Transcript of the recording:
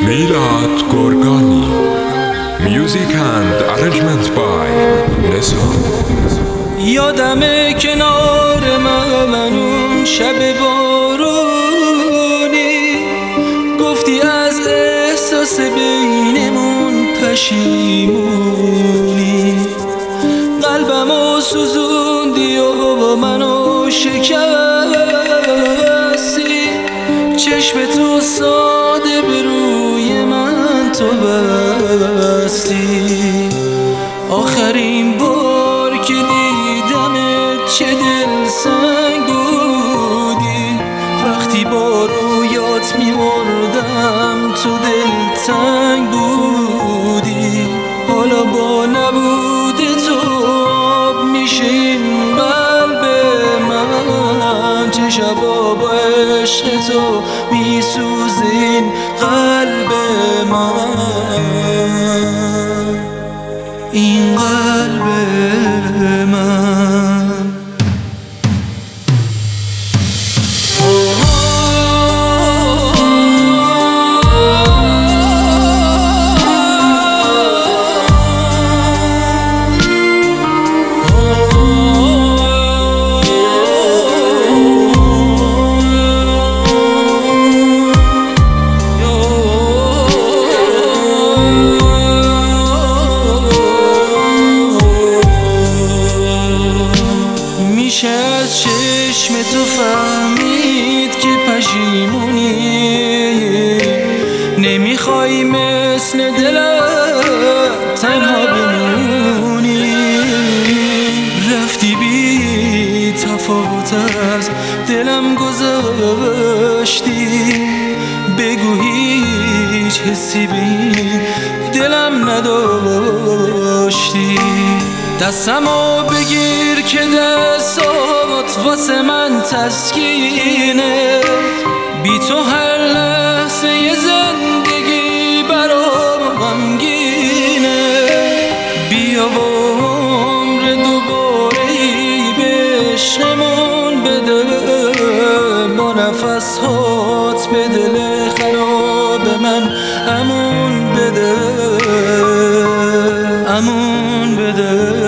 Milad Gorgani. Music and arrangement by Nesa. یادمه کنار من اون شب بارونی گفتی از احساس بینمون پشیمونی، قلبمو سوزوندی و منو شکستی، چشم تو ساده به روی من تو بستی. آخرین بار که دیدمت چه دلسنگ بودی، وقتی با رویات میمردم تو دلتنگ بودی. حالا با نبود تو آب میشه این قلب من، چه شبا با عشق تو میسوزه این قلب من، این قلب من. میشه از چشم تو فهمید که پشیمونی، نمیخوای مثل دلم تنها بمونی. رفتی بی تفاوت از دلم گذاشتی، بگو هیچ حسی به این دلم نداشتی. دستمو بگیر که دستات واسه من تسکینه، بی تو هر لحظه ی زندگی برام غمگینه. بیا و عمر دوباره‌ای به عشقمون بده، با نفس هات به دل خراب من امون بده، امون بده.